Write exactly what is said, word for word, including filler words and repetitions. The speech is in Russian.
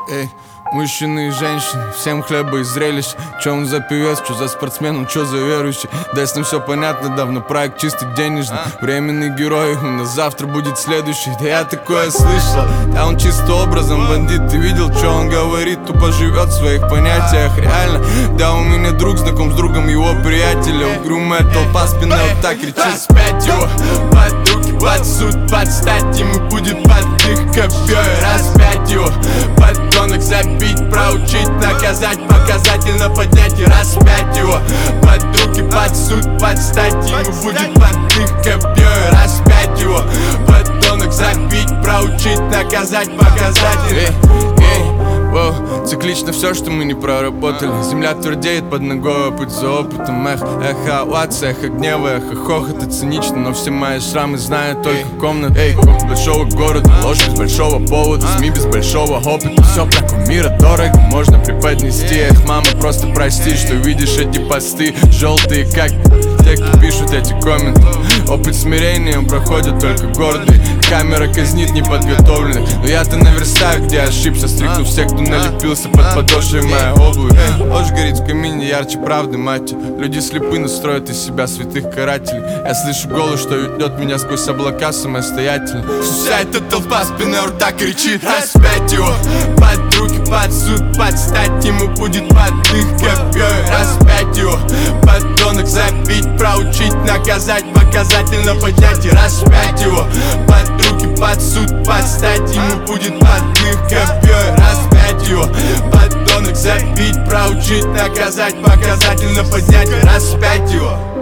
Эй, мужчины и женщины, всем хлеба и зрелищ. Чё он за певец, чё за спортсмен, он чё за верующий? Да с ним все понятно давно, проект чисто денежный. Временный герой, у нас завтра будет следующий. Да я такое слышал, да он чисто образом бандит. Ты видел, чё он говорит, тупо живет в своих понятиях. Реально, да у меня друг знаком с другом его приятеля. Угрюмая толпа спины вот так кричит: распять его, под руки, под суд, подстать ему будет под их копьей. Распять его, подонок, забить, проучить, наказать, показательно поднять и распять его, под руки, под суд, подстать ему будет под их копьей. Распять его, подонок, забить, проучить, наказать, показательно. Эй, эй. Воу, циклично все, что мы не проработали. Земля твердеет под ногой, путь за опытом. Эх, эхо овации, эхо гнева, эхо хохота. Цинично, но все мои шрамы знают только комнаты. Эй, ком большого города, ложь без большого повода, СМИ без большого опыта. Все про кумира дорого можно преподнести. Эх, мама, просто прости, что видишь эти посты желтые, как те, кто пишут эти комменты. Опыт смирения проходит только гордый. Камера казнит неподготовленных, но я-то наверстаю, где ошибся, стрикнув всех, кто налепился под подошвой моей обуви. Ложь горит в камине ярче правды, мать. Люди слепы, но строят из себя святых карателей. Я слышу голос, что ведет меня сквозь облака самостоятельно. Вся эта толпа спины у рта кричит: распять его, под руки, под суд, подстать ему будет под их копьей. Распять его, подонок, забить, проучить, наказать, показательно поднять и распять его, под руки, под суд, подстать ему будет под их копьей. Распять его, подонок, забить, проучить, наказать, показательно поднять и распять его.